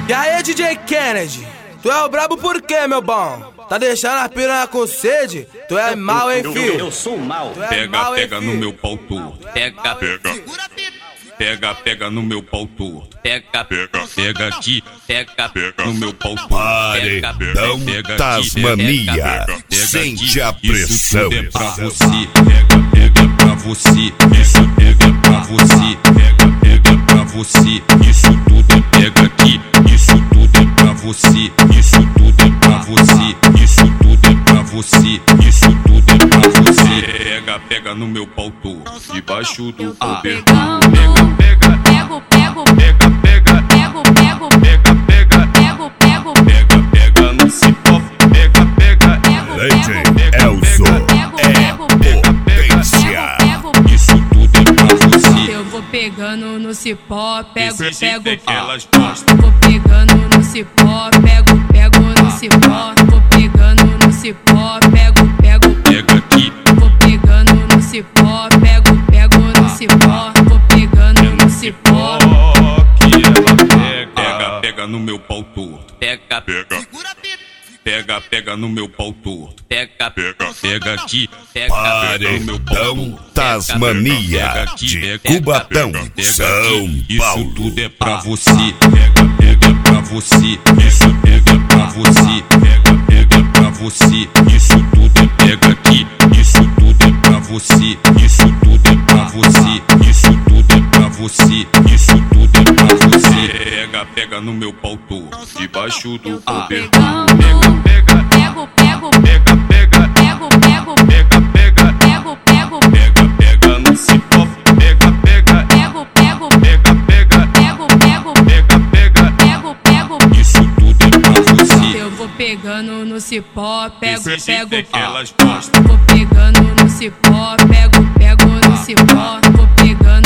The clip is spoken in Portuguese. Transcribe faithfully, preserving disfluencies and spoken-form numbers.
E aí, D J Kennedy, tu é o brabo por quê, meu bom? Tá deixando a piranha com sede? Tu é mal, hein, filho? Eu, eu sou mal. É Pega, mal, pega hein, no filho? meu pau torto. Pega, pega. Pega, pega no meu pau torto. Pega, pega. Pega aqui, pega, pega no meu pau torto. Pega, Paredão pega aqui, Tasmania. pega, pega, pega Sente aqui. a pressão. Isso tudo é pra você. Pega, pega pra você. Isso pega pra você. Pega, pega pra você. Isso tudo é pega aqui. Isso tudo é pra você. Isso tudo é pra você. Isso tudo é pra você. Isso tudo é pra você. Pega, pega no meu pau torto. Debaixo do cobertor. Pega, pega. Pego, pego, Pega, pega. pego, pego, Pega, pega. pego, pego, Pega, pega no cipó. Pega, pega. pego, Legend pego, Elzo pego, é pego, potência. pego. Isso tudo é pra você. Eu vou pegando no cipó, pego, Esse pego, jeito é que elas gostam. vou pegando no cipó, pego, pego no cipó, vou pegando no cipó, pego, pego, Pega aqui. vou pegando no cipó, pego, pego no cipó, vou pegando no cipó. Que ela pega. Pega, pega no meu pau torto. Pega, pega. Pega, pega no meu pau torto. Pega, pega. Pega aqui. Pega, pega no meu pau Paredão torto. Tasmania. Pega aqui, De pega, Cubatão, pega, pega São aqui. Isso Paulo. tudo é pra você. Pega, pega pra você. Isso pega pra você. Pega, pega pra você. Isso tudo é pega aqui. Isso tudo é pra você. Isso tudo é pra você. Isso tudo é pra você. Isso tudo é pra você. Pega, pega no meu pau torto. Debaixo do cobertor. Pega, pega. Pego, pego, Pega, pega. pego, pego, Pega, pega. pego, pego, Pega, pega no cipó. Pega, pega. pego, pego, Pega, pega. pego, pego, Pega, pega. pego, pego. Isso tudo é pra você. Eu vou pegando no cipó, pego, Esse jeito é pego, que elas gostam. vou pegando no cipó, pego, pego no cipó, vou pegando